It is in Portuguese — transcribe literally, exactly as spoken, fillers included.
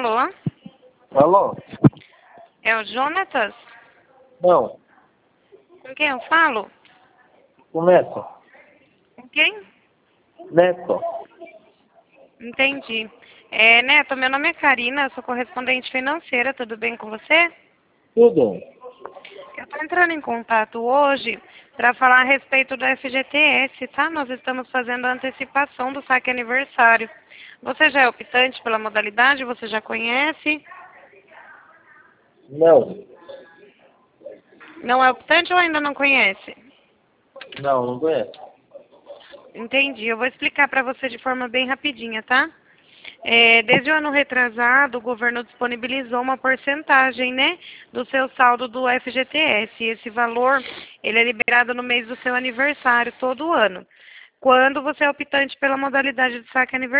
Alô? Alô? É o Jonatas? Não, Com quem eu falo? o Neto. Com quem? Neto. Entendi. É, Neto, meu nome é Karina, eu sou correspondente financeira, tudo bem com você? Tudo? Eu estou entrando em contato hoje para falar a respeito do F G T S, tá? Nós estamos fazendo a antecipação do saque aniversário. Você já é optante pela modalidade? Você já conhece? Não. Não é optante ou ainda não conhece? Não, não conheço. Entendi. Eu vou explicar para você de forma bem rapidinha, tá? É, desde o ano retrasado, o governo disponibilizou uma porcentagem, né, do seu saldo do F G T S. E esse valor, ele é liberado no mês do seu aniversário, todo ano. Quando você é optante pela modalidade de saque aniversário.